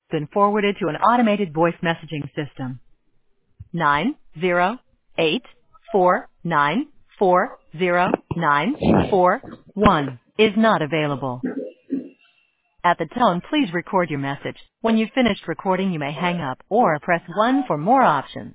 Been forwarded to an automated voice messaging system. 908-494-0941 is not available. At the tone, please record your message. When you've finished recording, you may hang up or press 1 for more options.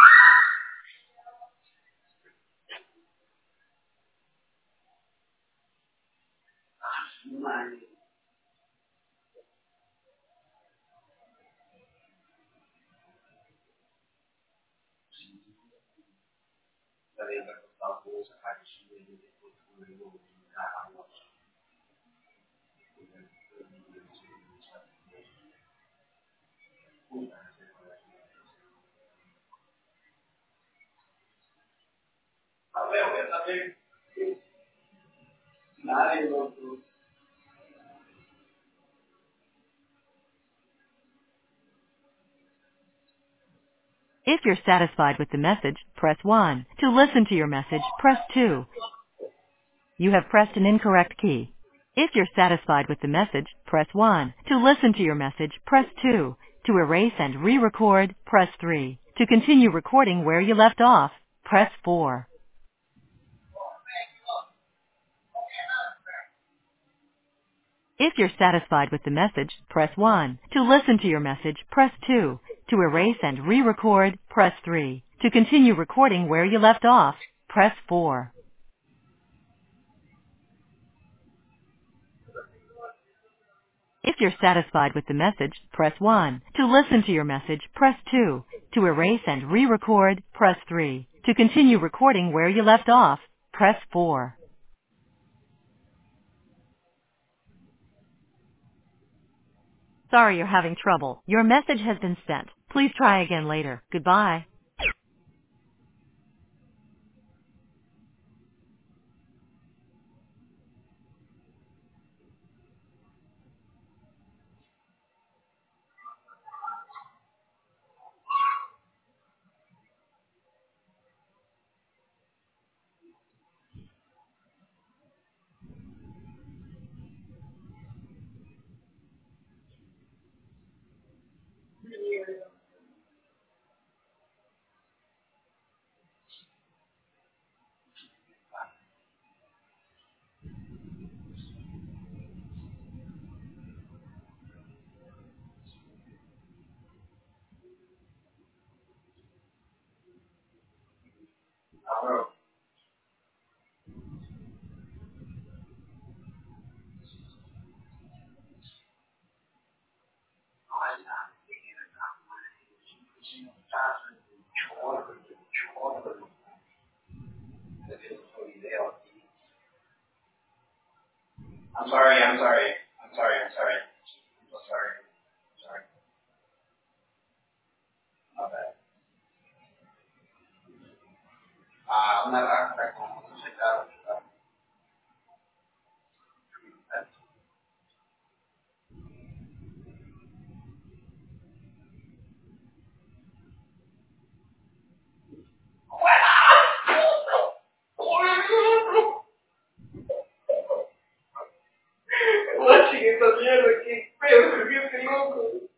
If you're satisfied with the message, press 1. To listen to your message, press 2. You have pressed an incorrect key. If you're satisfied with the message, press 1. To listen to your message, press 2. To erase and re-record, press 3. To continue recording where you left off, press 4. If you're satisfied with the message, press 1. To listen to your message, press 2. To erase and re-record, press 3. To continue recording where you left off, press 4. If you're satisfied with the message, press 1. To listen to your message, press 2. To erase and re-record, press 3. To continue recording where you left off, press 4. Sorry you're having trouble. Your message has been sent. Please try again later. Goodbye. I'm sorry. I'm so sorry. My bad. Una raza como secado. Una chiquita mierda, qué pedo, qué loco.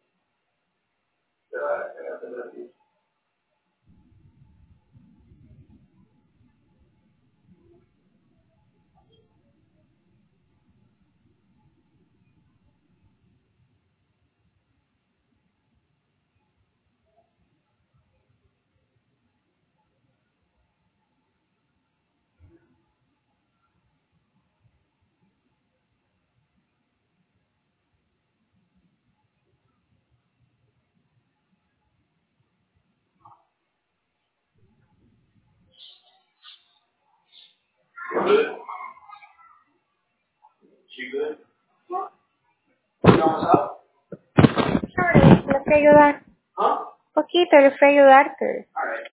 Good? She good? You know what's up? Sorry, le fui a ayudar. Huh? Poquito, le fui a ayudarte. All right.